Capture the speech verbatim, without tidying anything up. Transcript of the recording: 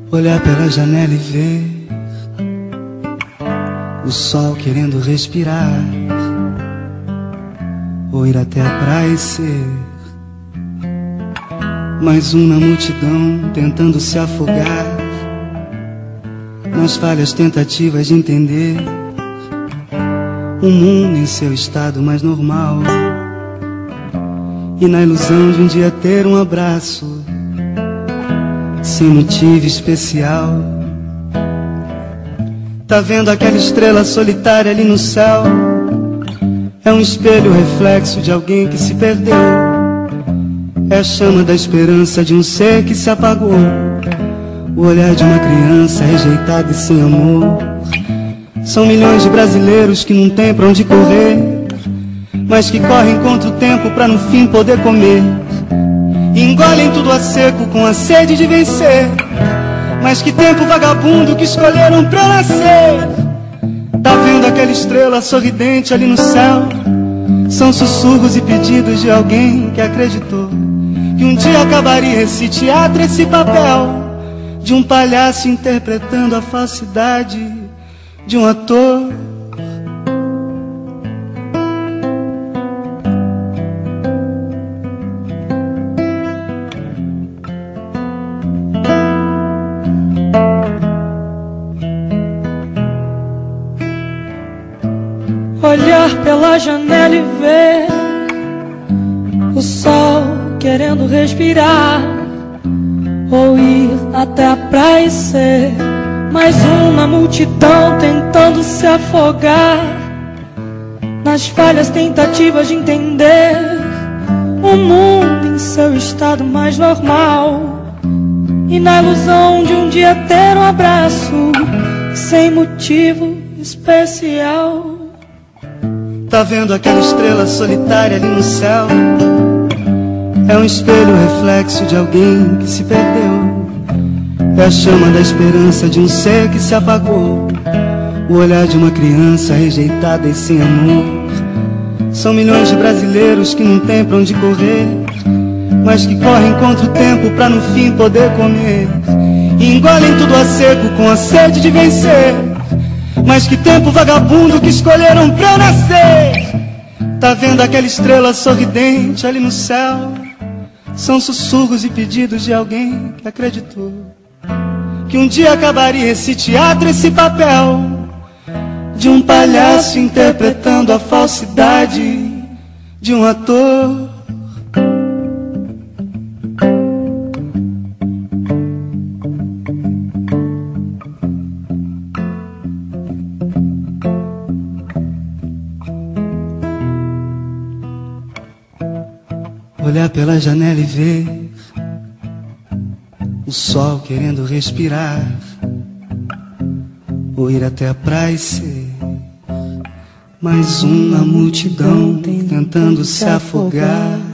Olhar pela janela e ver o sol querendo respirar, ou ir até a praia e ser mais um na multidão tentando se afogar nas falhas tentativas de entender o mundo em seu estado mais normal, e na ilusão de um dia ter um abraço sem motivo especial. Tá vendo aquela estrela solitária ali no céu? É um espelho reflexo de alguém que se perdeu. É a chama da esperança de um ser que se apagou. O olhar de uma criança rejeitada e sem amor. São milhões de brasileiros que não tem pra onde correr, mas que correm contra o tempo pra no fim poder comer. E engolem tudo a seco com a sede de vencer. Mas que tempo vagabundo que escolheram pra nascer. Tá vendo aquela estrela sorridente ali no céu? São sussurros e pedidos de alguém que acreditou que um dia acabaria esse teatro, esse papel de um palhaço interpretando a falsidade de um ator. Olhar pela janela e ver o sol querendo respirar, ou ir até a praia e ser mais um na multidão tentando se afogar nas falhas tentativas de entender o mundo em seu estado mais normal, e na ilusão de um dia ter um abraço sem motivo especial. Tá vendo aquela estrela solitária ali no céu? É um espelho reflexo de alguém que se perdeu. É a chama da esperança de um ser que se apagou. O olhar de uma criança rejeitada e sem amor. São milhões de brasileiros que não tem pra onde correr, mas que correm contra o tempo pra no fim poder comer. E engolem tudo a seco com a sede de vencer. Mas que tempo vagabundo que escolheram pra nascer. Tá vendo aquela estrela sorridente ali no céu? São sussurros e pedidos de alguém que acreditou que um dia acabaria esse teatro, esse papel de um palhaço interpretando a falsidade de um ator. Olhar pela janela e ver o sol querendo respirar, ou ir até a praia e ser mais um na multidão tentando se afogar